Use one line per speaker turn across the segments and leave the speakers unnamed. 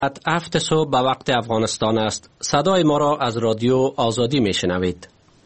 7 صبح به وقت افغانستان است. صدای ما را از رادیو آزادی میشنوید.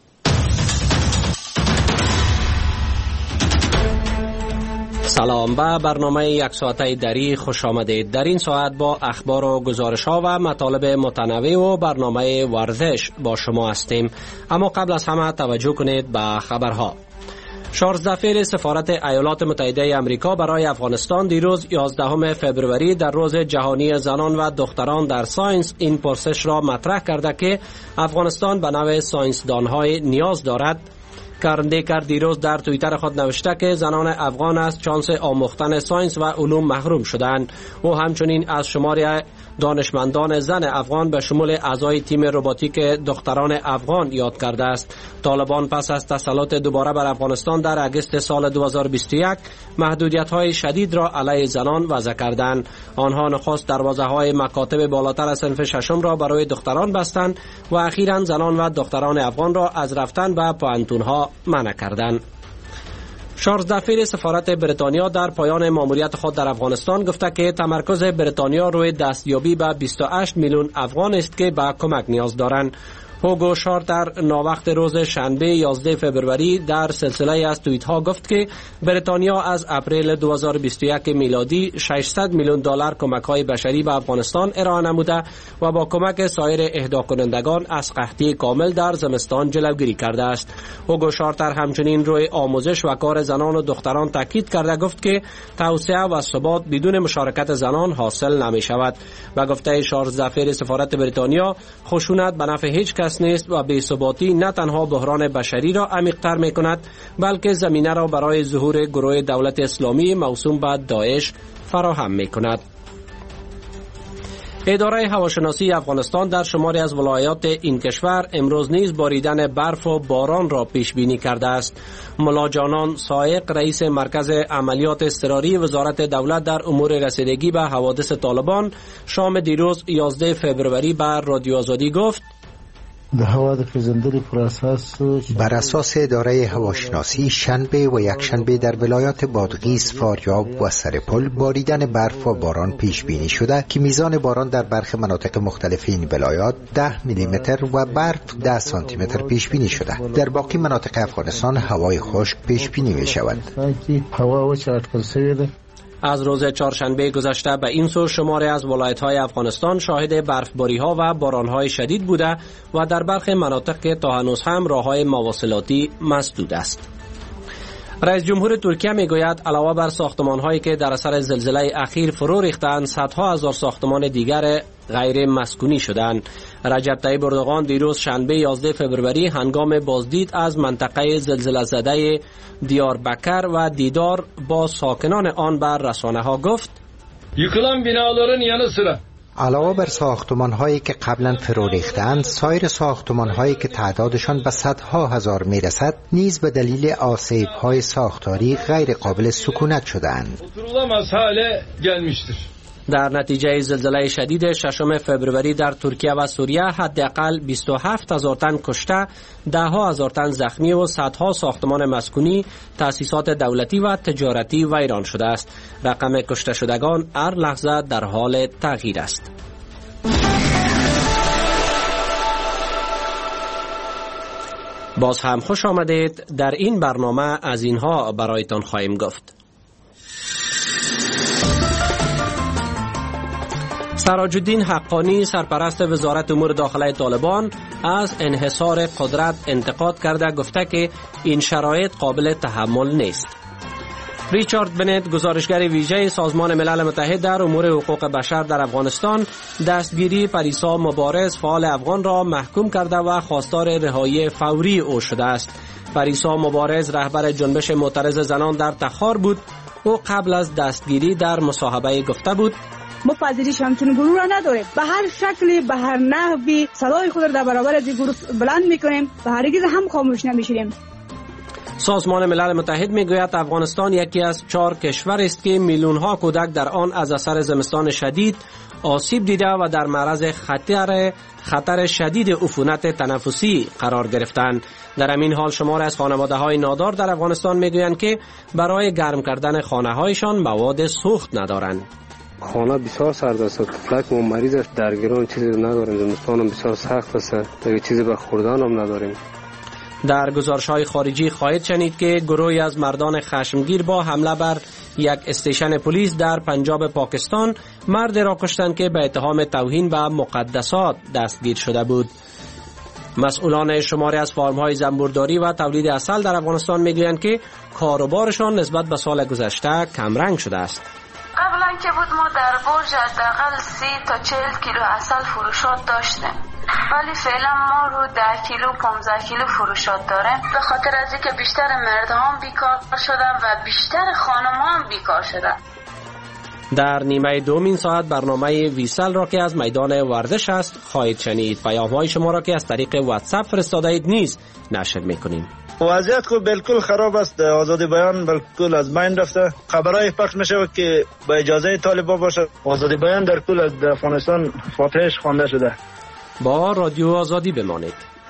سلام، به برنامه یک ساعته دری خوش آمدید. در این ساعت با اخبار و گزارش ها و مطالب متنوع و برنامه ورزش با شما هستیم. اما قبل از همه توجه کنید به خبرها. چارلز دفیر سفارت ایالات متحده آمریکا برای افغانستان دیروز 11 فبروری در روز جهانی زنان و دختران در ساینس این پرسش را مطرح کرده که افغانستان به نوع ساینسدان‌های نیاز دارد. کرندیکر دیروز در توییتر خود نوشته که زنان افغان از چانس آموختن ساینس و علوم محروم شدند. او همچنین از شمار دانشمندان زن افغان به شمول اعضای تیم روباتیک دختران افغان یاد کرده است. طالبان پس از تسلط دوباره بر افغانستان در اگست سال 2021 محدودیت‌های شدید را علیه زنان وضع کردند. آنها نخست دروازه‌های مکاتب بالاتر از صنف ششم را برای دختران بستند و اخیراً زنان و دختران افغان را از رفتن به پوهنتون‌ها منع کردند. چارلز دفیر سفارت بریتانیا در پایان ماموریت خود در افغانستان گفته که تمرکز بریتانیا روی دستیابی به 28 میلیون افغان است که به کمک نیاز دارند. هوگو شارتر ناوقت روز شنبه 11 فبروری در سلسله از توییت ها گفت که بریتانیا از اپریل 2021 میلادی 600 میلیون دلار کمک های بشری به افغانستان ارائه نموده و با کمک سایر اهدا کنندگان از قحطی کامل در زمستان جلوگیری کرده است. هوگو شارتر همچنین روی آموزش و کار زنان و دختران تاکید کرده گفت که توسعه و ثبات بدون مشارکت زنان حاصل نمی شود. و گفته چارلز دفیر سفارت بریتانیا خشونت به نفع هیچ کس نیست و بی‌ثباتی نه تنها بحران بشری را عمیق‌تر می‌کند بلکه زمینه را برای ظهور گروه دولت اسلامی موسوم به داعش فراهم می‌کند. اداره هواشناسی افغانستان در شماری از ولایات این کشور امروز نیز باریدن برف و باران را پیش بینی کرده است. ملا جانان سایق رئیس مرکز عملیات اضطراری وزارت دولت در امور رسیدگی به حوادث طالبان شام دیروز 11 فبروری بر رادیو آزادی گفت:
بر اساس اداره هواشناسی شنبه و یکشنبه در ولایات بادغیس، فاریاب و سرپل باریدن برف و باران پیش بینی شده که میزان باران در برخی مناطق مختلف این ولایات 10 میلیمتر و برف 10 سانتی متر پیش بینی شده. در باقی مناطق افغانستان هوای خشک پیش بینی می شود.
از روز چهارشنبه گذشته به این سو شماری از ولایت‌های افغانستان شاهد برفباری‌ها و باران‌های شدید بوده و در برخی مناطق تا هنوز هم راه‌های مواصلاتی مسدود است. رئیس جمهور ترکیه میگوید علاوه بر ساختمان‌هایی که در اثر زلزله اخیر فرو ریختند، صدها هزار ساختمان دیگر غیر مسکونی شدند. رجب طیب اردوغان دیروز شنبه 11 فبروری هنگام بازدید از منطقه زلزله زده دیاربکر و دیدار با ساکنان آن بر رسانه‌ها گفت:
یکلان بیناların yanı sıra
علاوه بر ساختمان‌هایی که قبلا فرو ریختند، سایر ساختمان‌هایی که تعدادشان به صدها هزار میرسد نیز به دلیل آسیب‌های ساختاری غیر قابل سکونت شدند. در نتیجه زلزله شدید 6 فبروری در ترکیه و سوریه حداقل 27,000 تن کشته، 10,000 تن زخمی و صدها ساختمان مسکونی، تأسیسات دولتی و تجارتی ویران شده است. رقم کشته شدگان هر لحظه در حال تغییر است. باز هم خوش آمدید. در این برنامه از اینها برایتان خواهیم گفت: سراج الدین حقانی سرپرست وزارت امور داخله طالبان از انحصار قدرت انتقاد کرده گفته که این شرایط قابل تحمل نیست. ریچارد بنت گزارشگر ویژه سازمان ملل متحد در امور حقوق بشر در افغانستان دستگیری پریسا مبارز فعال افغان را محکوم کرده و خواستار رهایی فوری او شده است. پریسا مبارز رهبر جنبش معترض زنان در تخار بود. او قبل از دستگیری در مصاحبه گفته بود:
ما پذیرش همچون گروه را نداریم. به هر شکلی، به هر نحوی صدای خود را در برابر از این گروه بلند میکنیم و هرگز هم خاموش نمیشیم.
سازمان ملل متحد میگوید افغانستان یکی از 4 کشور است که میلیون ها کودک در آن از اثر زمستان شدید آسیب دیده و در معرض خطر شدید عفونت تنفسی قرار گرفتند. در همین حال شمار از خانواده‌های نادار در افغانستان میگویند که برای گرم کردن خانه‌هایشان مواد سوخت ندارند.
خانه بسیار سرد است. تفلک ما مریض است، درگیران چیزی نداریم. زمستان هم بسیار سخت است، دیگه چیزی به خوردن هم نداریم.
در گزارش‌های خارجی خواهید شنید که گروهی از مردان خشمگیر با حمله بر یک استیشن پلیس در پنجاب پاکستان مرد را کشتند که به اتهام توهین به مقدسات دستگیر شده بود. مسئولان شماری از فارم‌های زنبورداری و تولید عسل در افغانستان میگویند که کاروبارشان نسبت به سال گذشته کمرنگ شده است.
قبلا که بود ما در برج حداقل 30 تا 40 کیلو عسل فروشات داشتیم، ولی فعلا ما رو 10 کیلو 15 کیلو فروشات داریم، به خاطر از اینکه بیشتر مردها بیکار شدن و بیشتر خانم‌ها هم بیکار شدن.
در نیمه دومین ساعت برنامه ویسل را که از میدان ورزش است خواهید شنید. پیام‌های شما را که از طریق واتساپ فرستاده اید نیز نشر می‌کنیم.
وضعیت کو بالکل خراب است، آزادی بیان بالکل از بین رفته. خبرای پخش میشه که با اجازه طالبان باشه. آزادی بیان در کل افغانستان فاتحش خوانده شده.
با رادیو آزادی بمانید.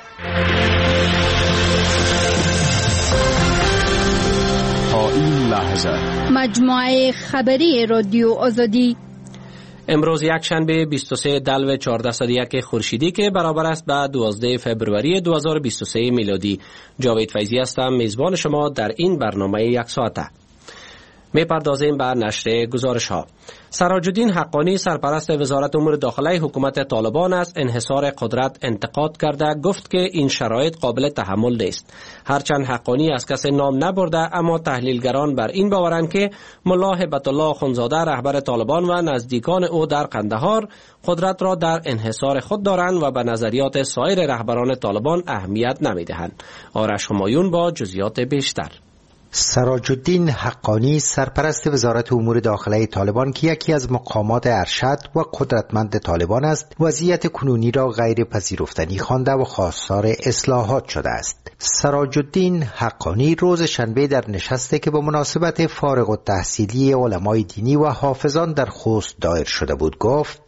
تا این لحظه
مجموعه خبری رادیو آزادی
امروز یک شنبه 23 دلو 1401 خورشیدی که برابر است به 12 فبروری 2023 میلادی. جاوید فیضی هستم، میزبان شما در این برنامه یک ساعته. میپردازیم به نشر گزارش ها. سراج الدین حقانی سرپرست وزارت امور داخله حکومت طالبان از انحصار قدرت انتقاد کرده گفت که این شرایط قابل تحمل نیست. هرچند حقانی از کس نام نبرده، اما تحلیلگران بر این باورند که ملا هیبت الله آخوندزاده رهبر طالبان و نزدیکان او در قندهار قدرت را در انحصار خود دارند و به نظریات سایر رهبران طالبان اهمیت نمیدهند. آرش همایون با جزئیات بیشتر.
سراج الدین حقانی سرپرست وزارت امور داخله طالبان که یکی از مقامات ارشد و قدرتمند طالبان است، وضعیت کنونی را غیر پذیرفتنی خوانده و خواستار اصلاحات شده است. سراج الدین حقانی روز شنبه در نشستی که به مناسبت فارغ التحصیلی علمای دینی و حافظان در خوست دایر شده بود گفت: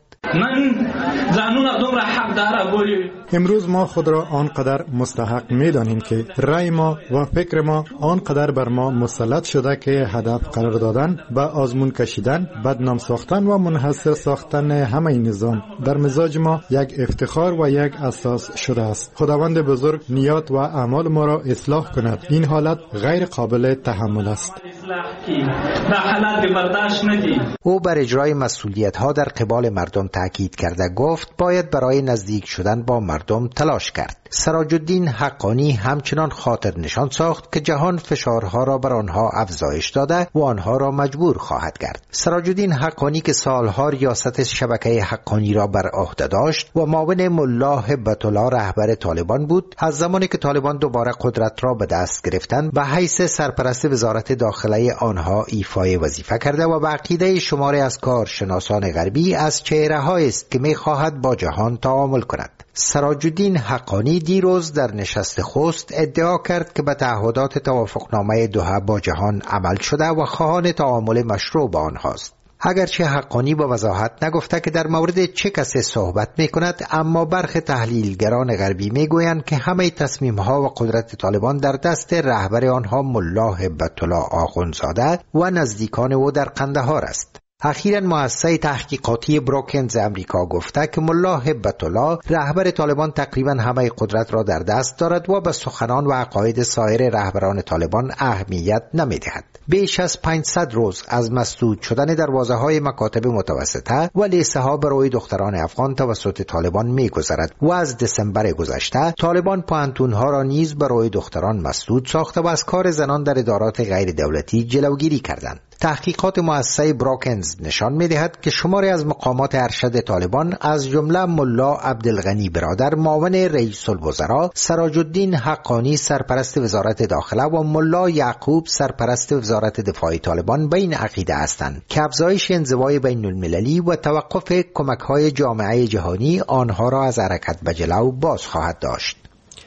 امروز ما خود را آنقدر مستحق می‌دانیم که رأی ما و فکر ما آنقدر بر ما مسلط شده که هدف قرار دادن، به آزمون کشیدن، بدنام ساختن و منحصر ساختن همه نظام در مزاج ما یک افتخار و یک اساس شده است. خداوند بزرگ نیات و اعمال ما را اصلاح کند. این حالت غیر قابل تحمل است.
او بر اجرای مسئولیت‌ها در قبال مردم تاکید کرده گفت باید برای نزدیک شدن با مردم تلاش کرد. سراج الدین حقانی همچنان خاطر نشان ساخت که جهان فشارها را بر آنها افزایش داده و آنها را مجبور خواهد کرد. سراج الدین حقانی که سالها ریاست شبکه حقانی را بر عهده داشت و معاون ملا هیبت الله رهبر طالبان بود، از زمانی که طالبان دوباره قدرت را به دست گرفتند به حیث سرپرست وزارت داخله آنها ایفای وظیفه کرده و به عقیده شماری از کارشناسان غربی از چهره‌هایی است که می‌خواهد با جهان تعامل کند. سراج الدین حقانی دیروز در نشست خوست ادعا کرد که به تعهدات توافقنامه دوحه با جهان عمل شده و خواهان تعامل مشروع با آنهاست. اگرچه حقانی با وضاحت نگفته که در مورد چه کسی صحبت می‌کند، اما برخی تحلیلگران غربی می‌گویند که همه تصمیم‌ها و قدرت طالبان در دست رهبر آنها ملا هیبت الله آخوندزاده و نزدیکان او در قندهار است. اخیراً مؤسسه تحقیقاتی بروکنز امریکا گفته که ملا هیبت الله رهبر طالبان تقریباً همه قدرت را در دست دارد و به سخنان و عقاید سایر رهبران طالبان اهمیت نمی‌دهد. بیش از 500 روز از مسدود شدن دروازه‌های مکاتب متوسطه و لیسه‌ها برای دختران افغان توسط طالبان می‌گذرد و از دسامبر گذشته طالبان پوهنتون‌ها را نیز برای دختران مسدود ساخته و از کار زنان در ادارات غیر دولتی جلوگیری کردند. تحقیقات مؤسسه بروکنز نشان می‌دهد که شماری از مقامات ارشد طالبان از جمله ملا عبدالغنی برادر معاون رئیس الوزراء، سراج الدین حقانی سرپرست وزارت داخله و ملا یعقوب سرپرست وزارت دفاع طالبان به این عقیده هستند که افزایش انزوای بین المللی و توقف کمک‌های جامعه جهانی آنها را از حرکت به جلو باز خواهد داشت.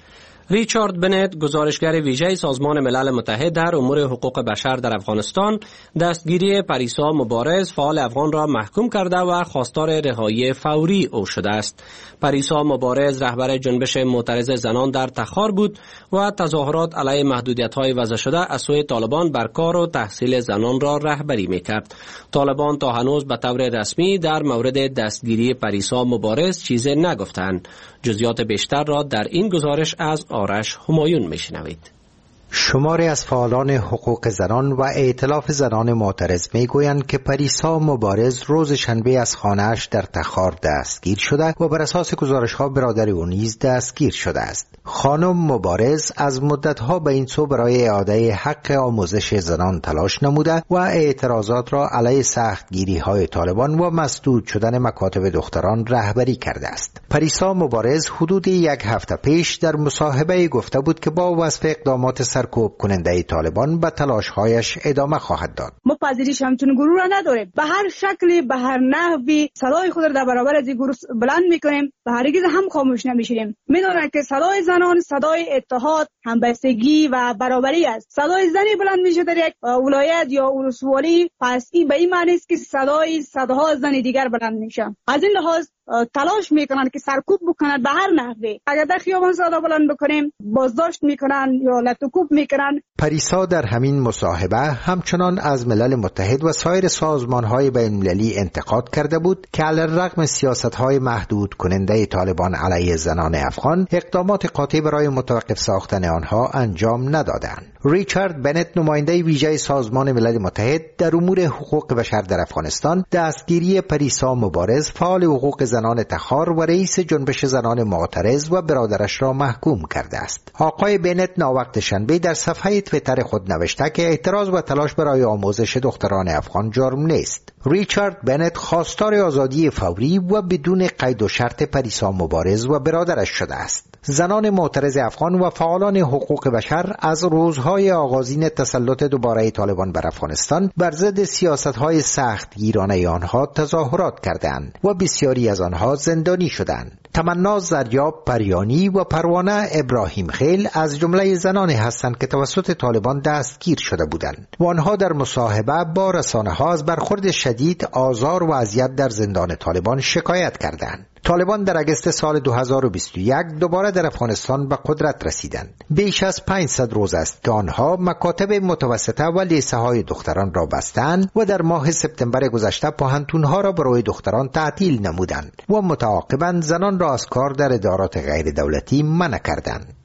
ریچارد بنت، گزارشگر ویژه سازمان ملل متحد در امور حقوق بشر در افغانستان، دستگیری پریسا مبارز فعال افغان را محکوم کرده و خواستار رهایی فوری او شده است. پریسا مبارز رهبر جنبش معترض زنان در تخار بود و تظاهرات علیه محدودیت‌های وضع شده از سوی طالبان بر کار و تحصیل زنان را رهبری می‌کرد. طالبان تا هنوز به طور رسمی در مورد دستگیری پریسا مبارز چیزی نگفتند. جزئیات بیشتر را در این گزارش از آرش همایون میشنوید.
شماری از فعالان حقوق زنان و ائتلاف زنان معترض میگویند که پریسا مبارز روز شنبه از خانه‌اش در تخار دستگیر شده و بر اساس گزارش‌ها برادر او نیز دستگیر شده است. خانم مبارز از مدت‌ها به این سو برای اعاده حق آموزش زنان تلاش نموده و اعتراضات را علیه سختگیری‌های طالبان و مسدود شدن مکاتب دختران رهبری کرده است. پریسا مبارز حدود یک هفته پیش در مصاحبه گفته بود که با وصف اقدامات سرکوب کننده طالبان به تلاش‌هایش ادامه خواهد داد.
ما پذیرش همچون گروه را نداریم. به هر شکلی به هر نحوی صدای خود را در برابر از این گروه بلند میکنیم و هرگز هم خاموش نمیشیم. میدونن که صدای زنان صدای اتحاد، همبستگی و برابری است. صدای زنی بلند میشه در یک ولایت یا ولسوالی، پس این به این معنی است که صدای صدها زن دیگر بلند میشه. از این لحاظ تلاش میکنن که سرکوب بکنن به هر نحوی. اگر در خیابان صدا بلند بکنیم بازداشت میکنن یا لطوکوب میکنن.
پریسا در همین مصاحبه همچنان از ملل متحد و سایر سازمانهای بین‌المللی انتقاد کرده بود که علیرغم سیاستهای محدود کننده طالبان علیه زنان افغان اقدامات قاطع برای متوقف ساختن آنها انجام ندادند. ریچارد بنت، نماینده ویژه سازمان ملل متحد در امور حقوق بشر در افغانستان، دستگیری پریسا مبارز فعال حقوق زنان تخار و رئیس جنبش زنان معترض و برادرش را محکوم کرده است. آقای بنت ناوقت شنبه در صفحه توییتر خود نوشته که اعتراض و تلاش برای آموزش دختران افغان جرم نیست. ریچارد بنت خواستار آزادی فوری و بدون قید و شرط پریسا مبارز و برادرش شده است. زنان معترض افغان و فعالان حقوق بشر از روزهای آغازین تسلط دوباره طالبان بر افغانستان بر ضد سیاست‌های سختگیرانه آنها تظاهرات کردند و بسیاری از آنها زندانی شدند. تمنا زریاب پریانی و پروانه ابراهیم خیل از جمله زنانی هستند که توسط طالبان دستگیر شده بودند و آنها در مصاحبه با رسانه‌ها از برخورد شدید، آزار و اذیت در زندان طالبان شکایت کردند. طالبان در اگست سال 2021 دوباره در افغانستان به قدرت رسیدند. بیش از 500 روز است که آنها مکاتب متوسطه و لیسه‌های دختران را بستند و در ماه سپتامبر گذشته پوهنتون‌ها را برای دختران تعطیل نمودند و متعاقباً زنان را از کار در ادارات غیر دولتی منع کردند.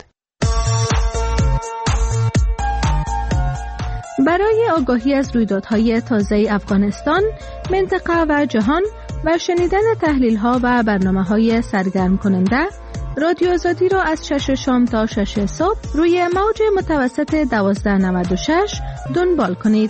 برای آگاهی از رویدادهای تازه افغانستان، منطقه و جهان و شنیدن تحلیل‌ها و برنامه‌های سرگرم کننده، رادیو آزادی را از 6 شام تا 6 صبح روی موج متوسط 1296 دنبال کنید.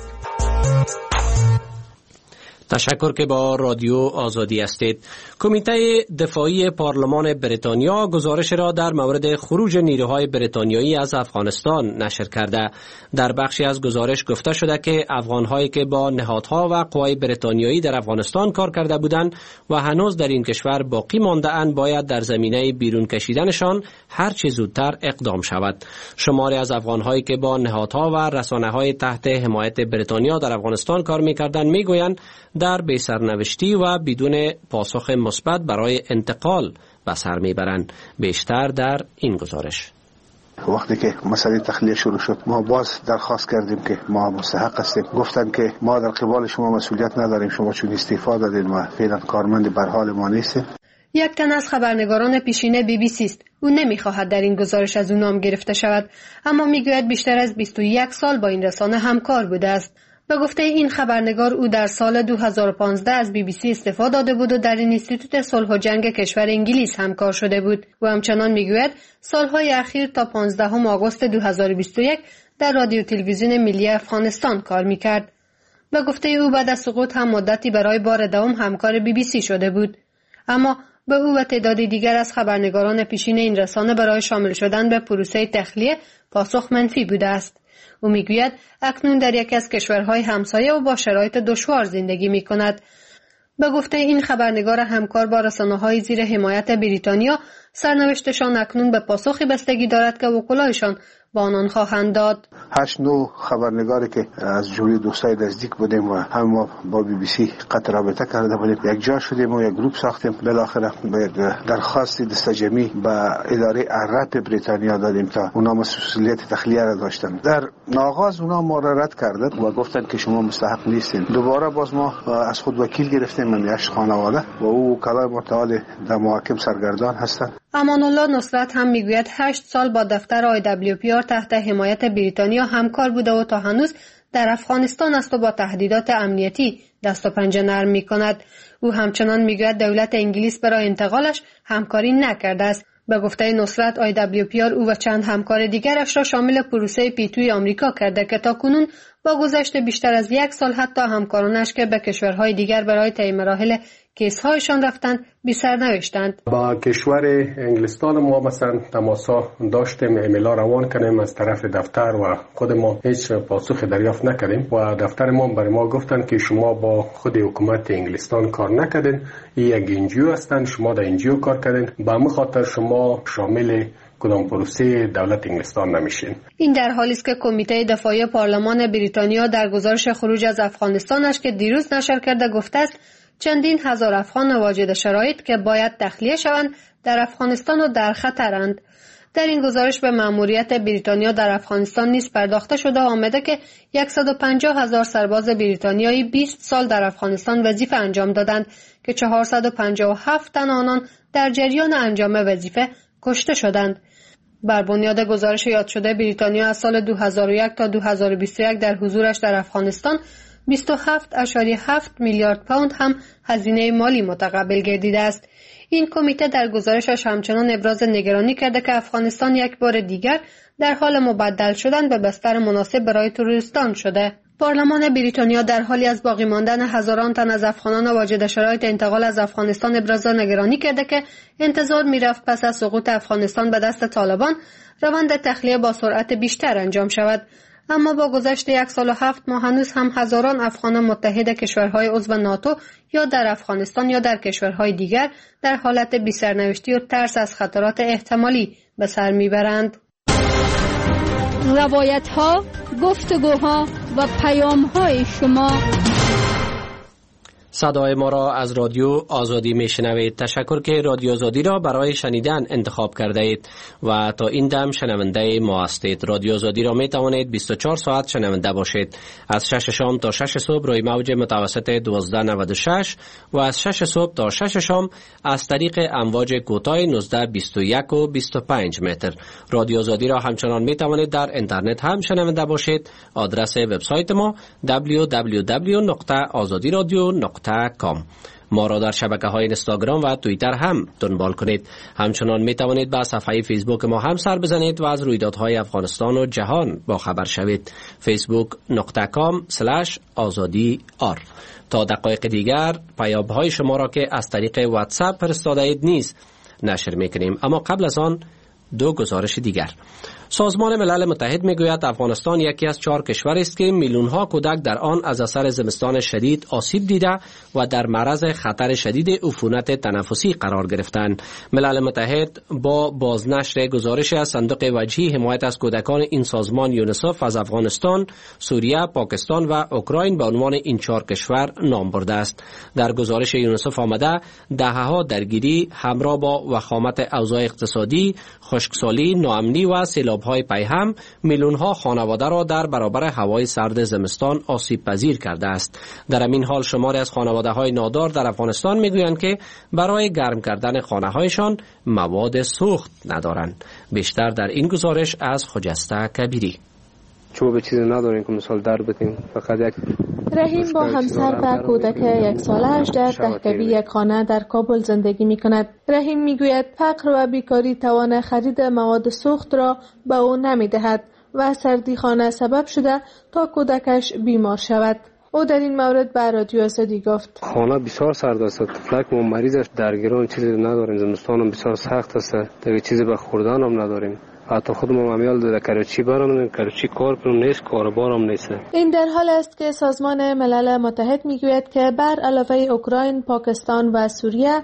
تشکر که با رادیو آزادی هستید. کمیته دفاعی پارلمان بریتانیا گزارش را در مورد خروج نیروهای بریتانیایی از افغانستان نشر کرده. در بخشی از گزارش گفته شده که افغان‌هایی که با نهادها و قوای بریتانیایی در افغانستان کار کرده بودند و هنوز در این کشور باقی مانده اند باید در زمینه بیرون کشیدنشان هر چه زودتر اقدام شود. شماری از افغان‌هایی که با نهادها و رسانه‌های تحت حمایت بریتانیا در افغانستان کار می‌کردند می‌گویند در بی‌سرنوشتی و بدون پاسخ مثبت برای انتقال به سر میبرند. بیشتر در این گزارش.
وقتی که مسئله تخلیه شروع شد ما باز درخواست کردیم که ما مستحق هستیم. گفتن که ما در قبال شما مسئولیت نداریم، شما چون استعفا دادید و فعلا کارمند بر حال ما نیستیم.
یک تن از خبرنگاران پیشین BBC است. او نمیخواهد در این گزارش از او نام گرفته شود، اما میگوید بیشتر از 21 سال با این رسانه همکار بوده است. به گفته این خبرنگار او در سال 2015 از BBC استعفا داده بود و در اینستیتوت صلح و جنگ کشور انگلیس همکار شده بود. و همچنان میگوید سالهای اخیر تا 15 آگوست 2021 در رادیو تلویزیون ملی افغانستان کار میکرد. به گفته او بعد از سقوط هم مدتی برای بار دوم همکار BBC شده بود. اما به او و تعداد دیگر از خبرنگاران پیشین این رسانه برای شامل شدن به پروسه تخلیه پاسخ منفی بوده است. او میگوید اکنون در یکی از کشورهای همسایه و با شرایط دشوار زندگی میکند. به گفته این خبرنگار همکار با رسانه‌های زیر حمایت بریتانیا، سرنوشتشان اکنون به پاسخی بستگی دارد که وکلایشان با آنان خواهند داد.
8-9 خبرنگاری که از جمله دوستای نزدیک بودیم و هم ما با BBC قطع رابطه کرده بودیم، یک جا شدیم و یک گروپ ساختیم. بالاخره به درخواست دستجمعی به اداره عرب بریتانیا دادیم تا اونا مسئولیت تخلیه را داشتن. در آغاز اونا ما را رد کردند و گفتن که شما مستحق نیستین. دوباره باز ما از خود وکیل گرفتیم، من 8 خانواده و او وکلای متعال در محاکم سرگردان هستند.
امان الله نصرت هم میگوید 8 سال با دفتر IWPR تحت حمایت بریتانیا همکار بوده و تا هنوز در افغانستان است و با تهدیدات امنیتی دست و پنجه نرم میکند. او همچنان میگوید دولت انگلیس برای انتقالش همکاری نکرده است. به گفته نصرت IWPR او و چند همکار دیگرش را شامل پروسه پیتوی آمریکا کرده که تاکنون با گذشت بیشتر از 1 سال حتی همکارانش که به کشورهای دیگر برای طی مراحل کیس‌هایشان رفتند بی سرنوشتند.
با کشور انگلستان ما مثلا تماسا داشتیم، ایمیلا روان کردیم از طرف دفتر و خود ما هیچ پاسخ دریافت نکردیم و دفتر ما برای ما گفتن که شما با خود حکومت انگلستان کار نکردین، این یک انجیو هستن، شما در انجیو کار کردین، به همین خاطر شما شامل کدام پروسه دولت انگلستان نمیشین.
این در حالی است که کمیته دفاعی پارلمان بریتانیا در گزارش خروج از افغانستانش که دیروز نشر کرده گفته است چندین هزار افغان واجد شرایط که باید تخلیه شوند در افغانستان و در خطرند. در این گزارش به مأموریت بریتانیا در افغانستان نیز پرداخته شده آمده که 150,000 سرباز بریتانیایی 20 سال در افغانستان وظیفه انجام دادند که 457 تن آنان در جریان انجام وظیفه کشته شدند. بر بنیاد گزارش یاد شده بریتانیا از سال 2001 تا 2021 در حضورش در افغانستان 27.7 میلیارد پوند هم هزینه مالی متقبل گردیده است. این کمیته در گزارشش همچنان ابراز نگرانی کرده که افغانستان یک بار دیگر در حال مبدل شدن به بستر مناسب برای تروریستان شده. پارلمان بریتانیا در حالی از باقی ماندن هزاران تن از افغانان واجد شرایط انتقال از افغانستان ابراز نگرانی کرده که انتظار می‌رفت پس از سقوط افغانستان به دست طالبان روند تخلیه با سرعت بیشتر انجام شود. اما با گذشت 1 سال و 7 ماه هنوز هم هزاران افغان متحد کشورهای عضو ناتو یا در افغانستان یا در کشورهای دیگر در حالت بی‌سرنوشتی و ترس از خطرات احتمالی به سر میبرند.
روایت‌ها، گفتگوها و پیام‌های شما.
صدای ما را از رادیو آزادی میشنوید. تشکر که رادیو آزادی را برای شنیدن انتخاب کرده اید و تا این دم شنونده ما هستید. رادیو آزادی را می توانید 24 ساعت شنونده باشید. از 6 شام تا 6 صبح روی موج متوسط 1296 و از 6 صبح تا 6 شام از طریق امواج کوتاه 19، 21 و 25 متر. رادیو آزادی را همچنان می توانید در اینترنت هم شنونده باشید. آدرس وبسایت ما www.azadiradio.com. ما را در شبکه‌های اینستاگرام و توییتر هم دنبال کنید. همچنان می توانید به صفحه فیسبوک ما هم سر بزنید و از رویدادهای افغانستان و جهان با خبر شوید. facebook.com/azadi.r. تا دقایق دیگر پیام‌های شما را که از طریق واتساپ فرستاده اید نیز نشر می‌کنیم. اما قبل از آن 2 گزارش دیگر. سازمان ملل متحد میگوید افغانستان یکی از 4 کشور است که میلیون‌ها کودک در آن از اثر زمستان شدید آسیب دیده و در معرض خطر شدید عفونت تنفسی قرار گرفتند. ملل متحد با بازنشر گزارش از صندوق وجهی حمایت از کودکان این سازمان یونیسف از افغانستان، سوریه، پاکستان و اوکراین به عنوان این 4 کشور نام برده است. در گزارش یونیسف آمده دهه‌ها درگیری همراه با وخامت اوضاع اقتصادی، خشکسالی، ناامنی و سیلاب‌های پیهم میلیون‌ها خانواده را در برابر هوای سرد زمستان آسیب پذیر کرده است. در همین حال شماری از خانواده‌های نادار در افغانستان میگویند که برای گرم کردن خانه‌هایشان مواد سوخت ندارند. بیشتر در این گزارش از خجسته کبیری.
چوب چیزی نداریم که مثال در بدیم، فقط یک
رحیم با همسر و کودک 1 ساله‌اش در دهکده یک خانه در کابل زندگی می‌کند. رحیم می‌گوید فقر و بیکاری توان خرید مواد سوخت را به او نمی‌دهد و سردی خانه سبب شده تا کودکش بیمار شود. او در این مورد به رادیو آزادی گفت:
خانه بسیار سرد است، فلک و مریض است، درگیران چیزی نداریم، زمستان هم بسیار سخت است، دیگه چیزی به خوردن هم نداریم. حتی خودم امیال در کراچی برام، کراچی کار کنم نیست، کاربارم نیست.
این در حال است که سازمان ملل متحد میگوید که بر علاوه اوکراین، پاکستان و سوریه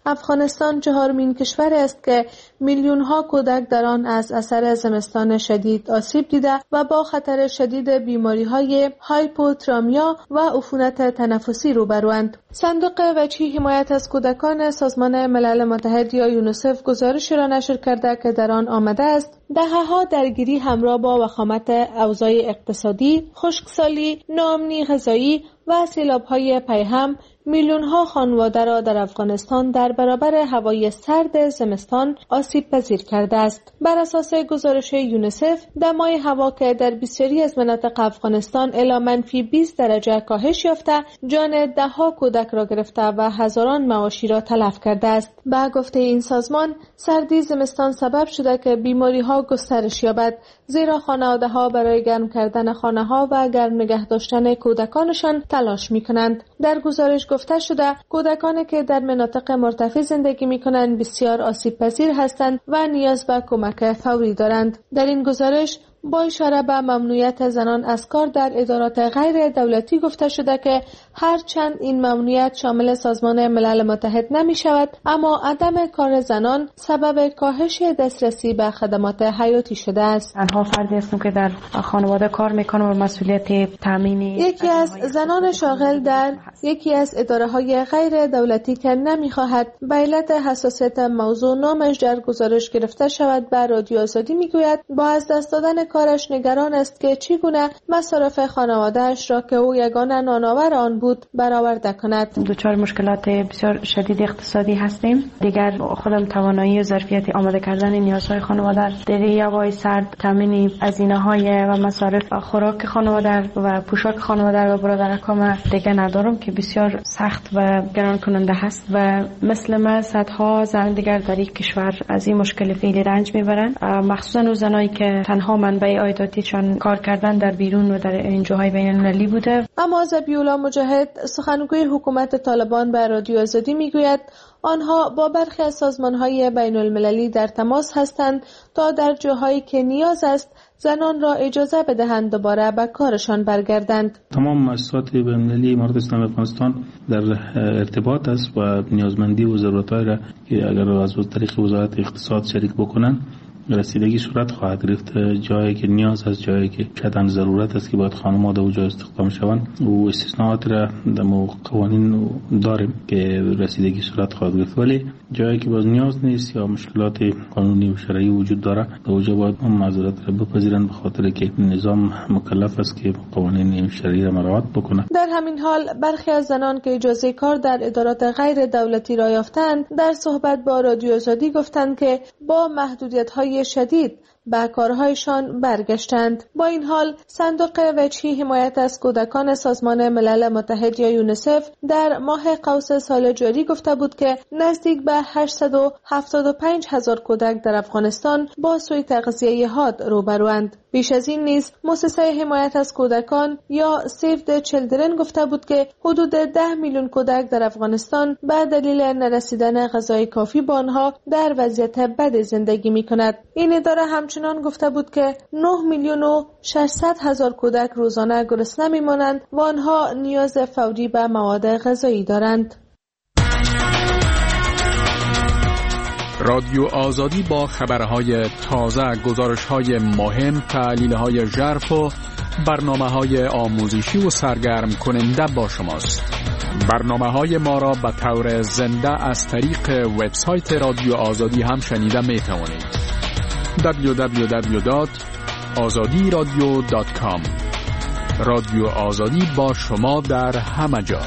افغانستان چهارمین کشور است که میلیون‌ها کودک در آن از اثر زمستان شدید آسیب دیده و با خطر شدید بیماری‌های هایپوترامیا و عفونت تنفسی روبروند. صندوق وجهی حمایت از کودکان سازمان ملل متحد یا یونیسف گزارشی را نشر کرده که در آن آمده است دهه‌ها درگیری همراه با وخامت اوضاع اقتصادی، خشکسالی، ناامنی غذایی و سیلاب‌های پیهم میلیون‌ها خانواده را در افغانستان در برابر هوای سرد زمستان آسیب پذیر کرده است. بر اساس گزارش یونیسف، دمای هوا که در بسیاری از مناطق افغانستان الی -20 درجه کاهش یافته، جان ده‌ها کودک را گرفته و هزاران مواشی را تلف کرده است. به گفته این سازمان، سردی زمستان سبب شده که بیماری‌ها گسترش یابد، زیرا خانواده‌ها برای گرم کردن خانه‌ها و گرم نگه داشتن کودکانشان تلاش می‌کنند. در گزارش گفته شده کودکانی که در مناطق مرتفع زندگی می‌کنند بسیار آسیب پذیر هستند و نیاز به کمک فوری دارند. در این گزارش با اشاره به ممنوعیت زنان از کار در ادارات غیر دولتی گفته شده که هرچند این ممنوعیت شامل سازمان ملل متحد نمی شود، اما عدم کار زنان سبب کاهش دسترسی به خدمات حیاتی شده است.
تنها فردی هستم که در خانواده کار میکنم و مسئولیت تامین
یکی از زنان شاغل در یکی از اداره‌های غیر دولتی که نمی‌خواهد به علت حساسیت موضوع نامش در گزارش گرفته شود به رادیو آزادی میگوید با از دست دادن کارش نگران است که چگونه مصارف خانواده‌اش را که او یگانه نانآور آن بود برآورده کند.
دچار مشکلات بسیار شدید اقتصادی هستیم. دیگر خودم توانایی و ظرفیت آماده کردن نیازهای خانواده در هوای سرد، تامین هزینه‌های و مصارف خوراک خانواده و پوشاک خانواده و برادرکم دیگر ندارم که بسیار سخت و گران کننده هست و مثل ما صدها زن دیگر در این کشور از این مشکل فعلی رنج میبرند، مخصوصا اون زنایی که تنها منبع عایداتیشان کار کردن در بیرون و در این جاهای بین‌المللی بوده.
اما ذبیح‌الله مجاهد سخنگوی حکومت طالبان به رادیو آزادی میگوید آنها با برخی از سازمان‌های بین‌المللی در تماس هستند تا در جاهایی که نیاز است زنان را اجازه بدهند دوباره به کارشان برگردند.
تمام مؤسسات بین‌المللی امارات اسلامی افغانستان در ارتباط است و نیازمندی و ضرورت‌های را که اگر از طریق وزارت اقتصاد شریک بکنند رسیدگی صورت خواهد گرفت. جایی که نیاز است، جایی که شدن ضرورت است که باید خانم‌ها در اونجا استخدام شوند و استثناءات را در قوانین داریم که رسیدگی صورت خواهد گرفت، ولی جایی که باز نیاز نیست یا مشکلات قانونی و شرعی وجود داره در اونجا باید اون معذرت را بپذیرند، به خاطر که نظام مکلف است که قوانین شرعی را مراعات بکنه.
در همین حال برخی از زنان که اجازه کار در ادارات غیر دولتی را یافتند در صحبت با رادیو آزادی گفتند که با محدودیت‌های شدید به کارهایشان برگشتند. با این حال صندوق وجهی حمایت از کودکان سازمان ملل متحد یا یونیسف در ماه قوس سال جاری گفته بود که نزدیک به 875,000 کودک در افغانستان با سوء تغذیه حاد روبروند. بیش از این نیز مؤسسه حمایت از کودکان یا سیو د چیلدرن گفته بود که حدود 10 میلیون کودک در افغانستان به دلیل نرسیدن غذای کافی به آنها در وضعیت بد زندگی می‌کند. این اداره همچنان گفته بود که 9,600,000 کودک روزانه گرسنه می‌مانند و آنها نیاز فوری به مواد غذایی دارند.
رادیو آزادی با خبرهای تازه، گزارش‌های مهم، تحلیل‌های ژرف و برنامه‌های آموزشی و سرگرم کننده با شماست. برنامه‌های ما را به طور زنده از طریق وبسایت رادیو آزادی هم شنیده می‌توانید. www.azadiradio.com. رادیو آزادی با شما در همه جا.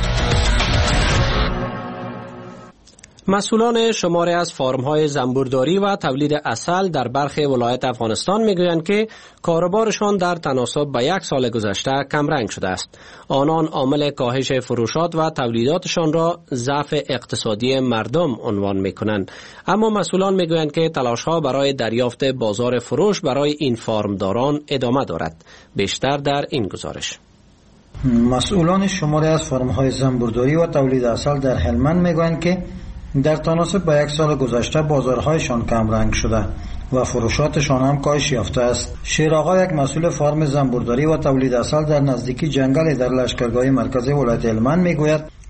مسئولان شماری از فارم‌های زنبورداری و تولید عسل در برخی ولایت افغانستان می‌گویند که کاروبارشان در تناسب به 1 سال گذشته کمرنگ شده است. آنان عامل کاهش فروشات و تولیداتشان را ضعف اقتصادی مردم عنوان می‌کنند. اما مسئولان می‌گویند که تلاش‌ها برای دریافت بازار فروش برای این فارمداران ادامه دارد. بیشتر در این گزارش.
مسئولان شماری از فارم‌های زنبورداری و تولید عسل در هلمند می‌گویند که در تناسب با 1 سال گذشته بازارهایشان کم رنگ شده و فروشاتشان هم کاهش یافته است. شیرآقا، یک مسئول فارم زنبورداری و تولید عسل در نزدیکی جنگل در لشکرگاه مرکزی ولایت هلمند، میگوید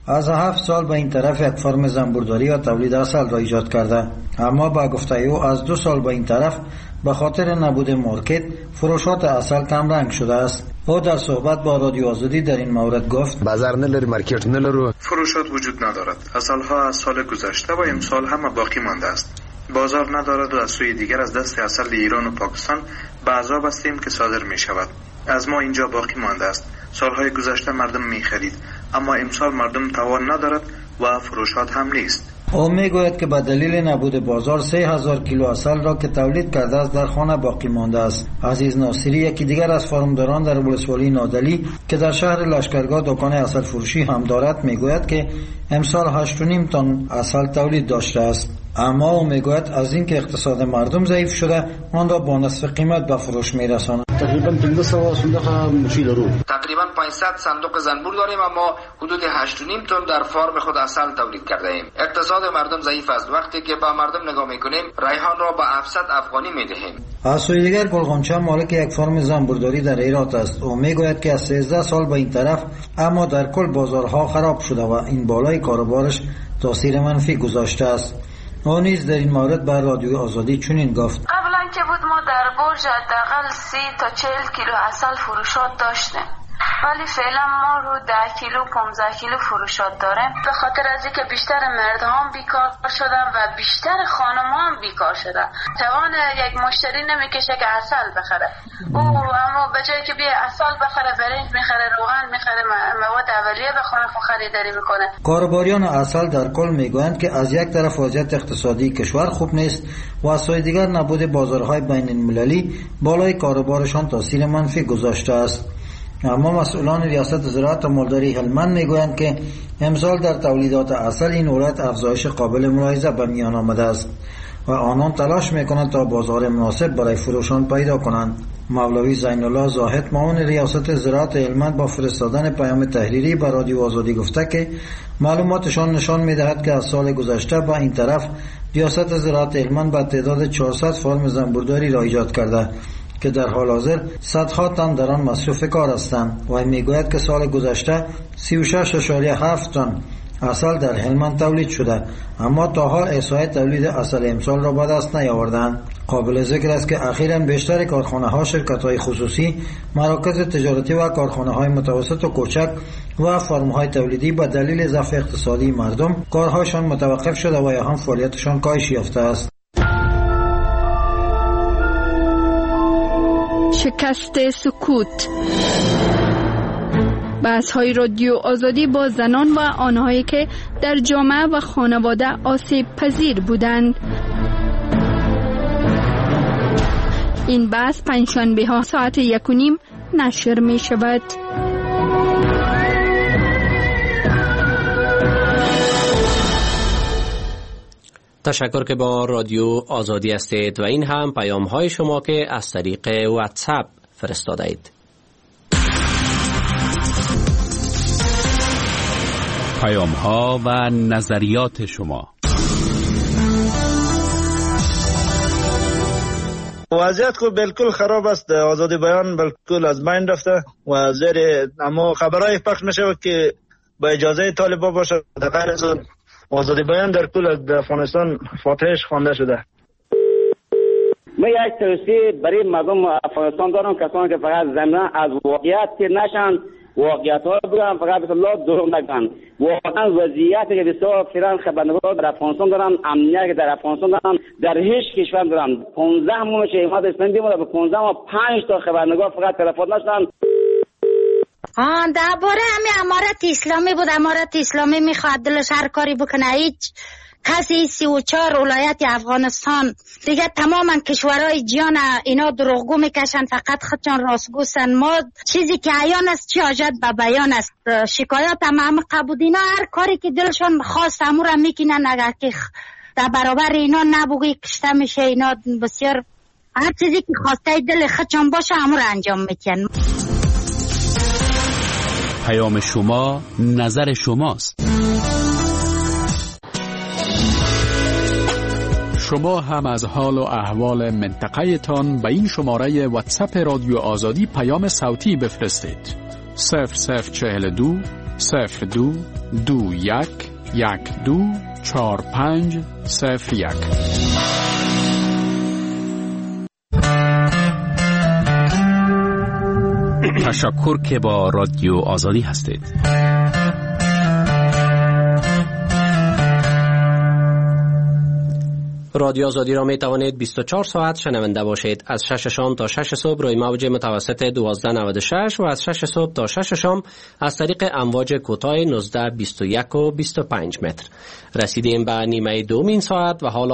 از 7 سال به این طرف یک فرم زنبورداری و تولید عسل را ایجاد کرده، اما با گفته او از 2 سال به این طرف به خاطر نبود مارکت فروشات عسل کم رنگ شده است. او در صحبت با رادیو آزادی در این مورد گفت
بازار نلری، مارکت نلرو،
فروشات وجود ندارد. عسل‌ها از سال گذشته و امسال هم باقی مانده است. بازار ندارد و از سوی دیگر از دست عسل ایران و پاکستان به عذاب هستیم که صادر می شود. از ما اینجا باقی مانده است. سالهای گذشته مردم می خرید، اما امسال مردم توان ندارد و فروشات هم نیست.
او می گوید که به دلیل نبود بازار 3000 کیلو عسل را که تولید کرده است در خانه باقی مانده است. عزیز ناصری یکی دیگر از فارمداران در ولسوالی نادلی که در شهر لشکرگاه دکان عسل فروشی هم دارد می گوید که امسال 8.5 تن عسل تولید داشته است. اما او میگوید از اینکه اقتصاد مردم ضعیف شده آن را با نصف قیمت به فروش میرساند.
تقریبا 500 صندوق مشی داریم.
تقریبا 500 صندوق زنبور داریم، اما حدود 8.5 تن در فارم خود عسل تولید کرده ایم. اقتصاد مردم ضعیف است. وقتی که با مردم نگاه میکنیم ریحان را با 700 افغانی میدهیم.
از سوی دیگر گلغنچه مالک یک فرم زنبورداری در هرات است. او میگوید که از 13 سال به این طرف اما در کل بازارها خراب شده و این بالای کاروبارش تاثیر منفی گذاشته است. او نیز در این مورد بر رادیو آزادی چنین گفت:
قبلا که بود ما در برج حداقل 30 تا 40 کیلو عسل فروشات داشتیم، ولی فعلا ما رو 10 کیلو 15 کیلو فروشات داریم، به خاطر از اینکه بیشتر مردها بیکار شدن و بیشتر خانم‌ها هم بیکار شدن. توان یک مشتری نمیکشه که عسل بخره. او اما به جای که بیه عسل بخره، برنج میخره، روغن میخره، مواد اولیه بخره، خریداری میکنه.
کاربریان عسل در کل میگویند که از یک طرف وضعیت اقتصادی کشور خوب نیست و از سوی دیگر نبود بازارهای بین المللی بالای کاروبارشان تاثیر منفی گذاشته است. اما مسئولان ریاست زراعت و مالداری هلمند میگویند که امسال در تولیدات عسل این ولایت افزایش قابل ملاحظه به میان آمده است و آنان تلاش میکنند تا بازار مناسب برای فروشان پیدا کنند. مولوی زین الله زاهد معاون ریاست زراعت هلمند با فرستادن پیام تحریری به رادیو آزادی گفته که معلوماتشان نشان میدهد که از سال گذشته به این طرف ریاست زراعت هلمند به تعداد 400 فرم زنبورداری را ایجاد کرده که در حال حاضر صدها تن در آن مصروف کار هستند و میگوید که سال گذشته 36.7 تن عسل در هلمند تولید شده، اما تا حال احصای تولید عسل امسال را به دست نیاوردند. قابل ذکر است که اخیراً بیشتر کارخانه‌ها، شرکت‌های خصوصی، مراکز تجارتی و کارخانه‌های متوسط و کوچک و فرم‌های تولیدی به دلیل ضعف اقتصادی مردم کارهاشان متوقف شده و یا هم فعالیتشان کاهش یافته است.
شکست سکوت. بحث‌های رادیو آزادی با زنان و آنهایی که در جامعه و خانواده آسیب پذیر بودند. این بحث پنجشنبه‌ها ساعت 1:30 نشر می شود.
تشکر که با رادیو آزادی هستید و این هم پیام های شما که از طریق واتساپ فرستاده اید.
پیام ها و نظریات شما.
وضعیت کو بالکل خراب است. آزادی بیان بالکل از بین رفته و زیر اما خبرهای پخش میشه که با اجازه طالبان باشه. در غیر از آزادی بیان در کل افغانستان فاتحش خوانده شده.
من یک توصیه برای مردم افغانستان دارم، کسانی که فقط زمینه از واقعیت که نشن، واقعیت ها بگم، فقط به الله دروغ نگن. واقعا وضعیتی که بسیار فیران خبرنگار در افغانستان دارن، امنیتی که در افغانستان دارن، در هیچ کشور دارن. 15 ماه که اماد اسپندی بود، به 15 ماه 5 تا خبرنگار فقط تلفن نشدن.
درباره همین امارت اسلامی بود. امارت اسلامی میخواد دلش هر کاری بکنه. هیچ کسی 34 ولایت افغانستان دیگه تماما کشورهای جهان اینا دروغگو میکشن، فقط خودشان راستگوستن. ما چیزی که عیان است چی حاجت به بیان است. شکایات هم قبود اینا هر کاری که دلشان خواست امور هم میکنن. اگر که در برابر اینا نبوگی کشته میشه، اینا بسیار هر چیزی که خواسته دل خودشان باشه امور انجام میکنن.
پیام شما نظر شماست. شما هم از حال و احوال منطقه تان به این شماره واتساپ رادیو آزادی پیام صوتی بفرستید. 0042 02
تشکر که با رادیو آزادی هستید.
رادیو آزادی را می توانید 24 ساعت شنونده باشید. از 6 شام تا 6 صبح روی موج متوسط 1296 و از 6 صبح تا 6 شام از طریق امواج کوتاه 19، 21 و 25 متر. رسیدیم به نیمه دوم این ساعت و حالا